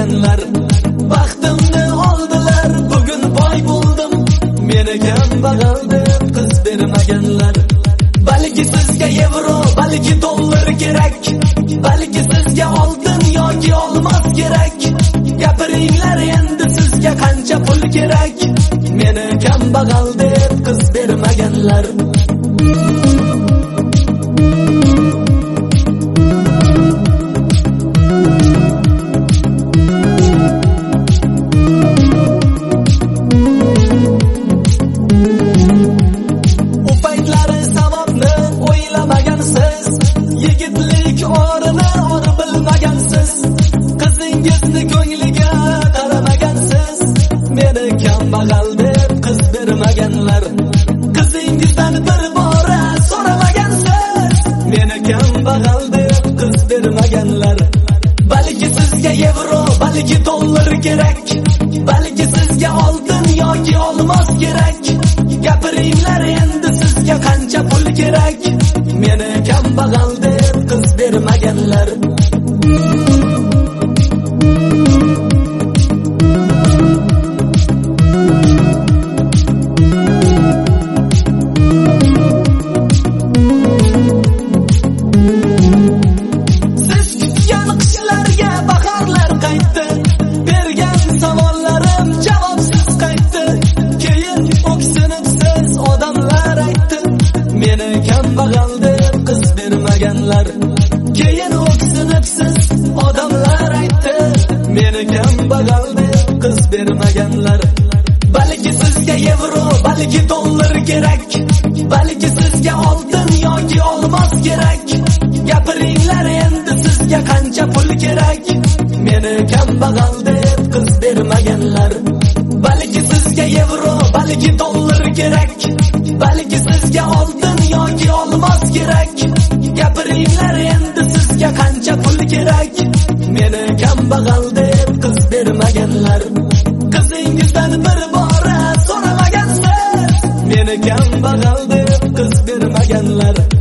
bermaganlar. Baxtimni oldilar, bugun boy bo'ldim. Meni kambag'al deb qiz bermaganlar. Balki sizga yevro, balki dollar kerak. Balki sizga oltin yoki olmos kerak. Gapiringlar endi sizga qancha pul kerak. Meni kambag'al deb qiz bermaganlar. Yigitlik o'rini uni bilmagansiz. Qizingizni ko'ngliga qaramagansiz. Meni kambag'al deb qiz bermaganlar. Qizingizdan bir bora so'ramagansiz. Meni kambag'al deb qiz bermaganlar. Balki sizga yevro, balki dollar kerak. Balki sizga oltin yoki olmos kerak. Gapiringlar endi sizga qancha pul kerak. Meni kambag'al deb qiz bermaganlar. Siz kutgan qishlarga bahorlar qaytdi. Bergan savollarim javobsiz qaytdi. Keyin o'ksinibsiz odamlar aytdi. Meni kambag'al deb qiz bermaganlar. Keyin o'ksinibsiz odamlar aytdi. Meni kambag'al deb qiz bermaganlar. Balki sizga yevro, balki dollar kerak. Balki sizga oltin yoki olmos kerak. Gapiringlar endi sizga qancha pul kerak. Meni kambag'al deb qiz bermaganlar. Balki sizga yevro, balki dollar kerak. Balki sizga oltin yoki olmos kerak. Gapiringlar endi sizga qancha pul kerak. Meni kambag'al deb qiz bermaganlar. Qizingizdan bir bora so'ramagansiz. Meni kambag'al deb qiz bermaganlar.